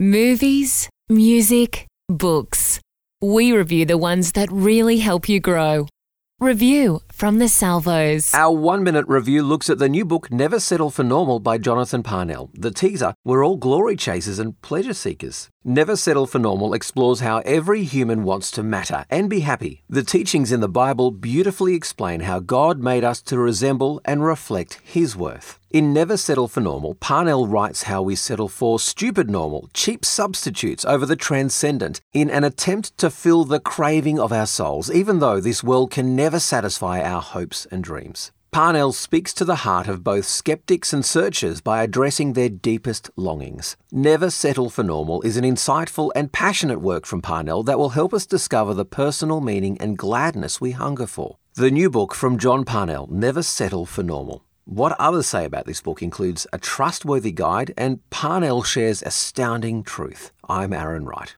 Movies, music, books. We review the ones that really help you grow. Review from the Salvos. Our 1-minute review looks at the new book Never Settle for Normal by Jonathan Parnell. The teaser, we're all glory chasers and pleasure seekers. Never Settle for Normal explores how every human wants to matter and be happy. The teachings in the Bible beautifully explain how God made us to resemble and reflect His worth. In Never Settle for Normal, Parnell writes how we settle for stupid normal, cheap substitutes over the transcendent in an attempt to fill the craving of our souls, even though this world can never satisfy our hopes and dreams. Parnell speaks to the heart of both skeptics and searchers by addressing their deepest longings. Never Settle for Normal is an insightful and passionate work from Parnell that will help us discover the personal meaning and gladness we hunger for. The new book from John Parnell, Never Settle for Normal. What others say about this book includes a trustworthy guide, and Parnell shares astounding truth. I'm Aaron Wright.